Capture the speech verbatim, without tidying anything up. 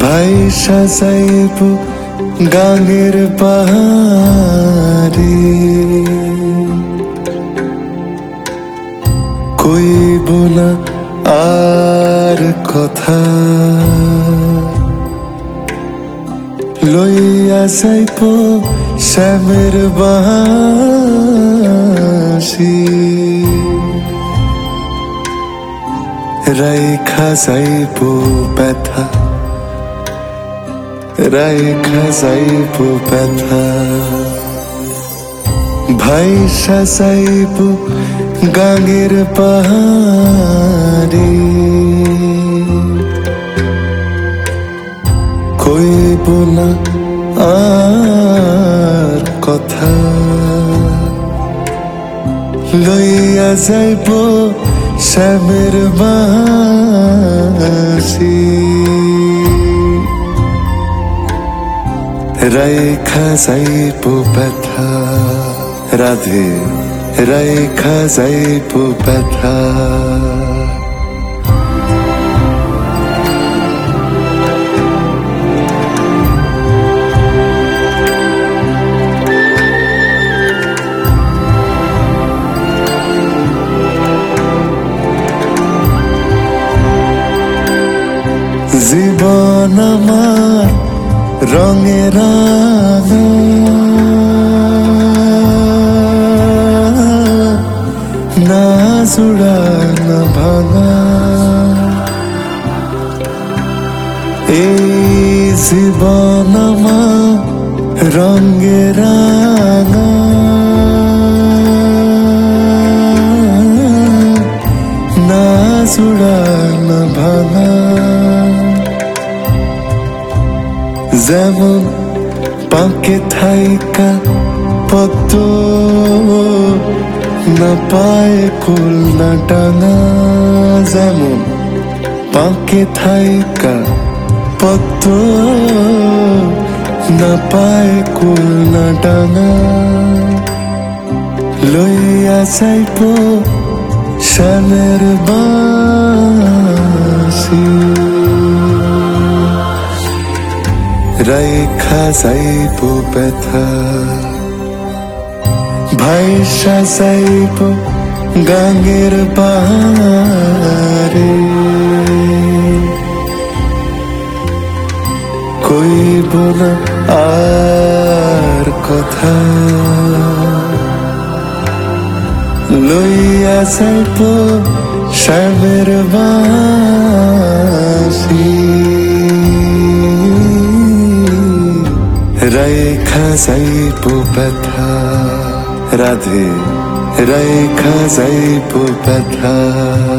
ভাই সাজাইব গাঙের বাহারি কইব না আর কথা লইয়া যাইব শ্যামের বাঁশি রাইখা যাইব ব্যথা রাইখা যাইব ব্যথা ভাই সাজাইব গাঙের পাহাড়ি কইব না আর কথা লইয়া যাইব শ্যামের বাঁশি রাইখা যাইব ব্যথা রাধে রাইখা যাইব ব্যথা জীবন আমার রঙে রাঙা না জোড়া না ভাঙা এই জীবন আমার রঙে রাঙা না জোড়া না ভাঙা যেমন পাকে থাইকা পদ্ম না পায় কুল না ডাঙা যেমন পাকে থাইকা পদ্ম না পায় কুল না ডাঙা লইয়া যাইব শ্যামের বাঁশি রাইখা যাইব ব্যথা ভাই সাজাইব গাঙের বাহারি কইব না আর কথা লইয়া যাইব শ্যামের বাঁশি রাইখা যাইব ব্যথা রাধে রাইখা যাইব ব্যথা।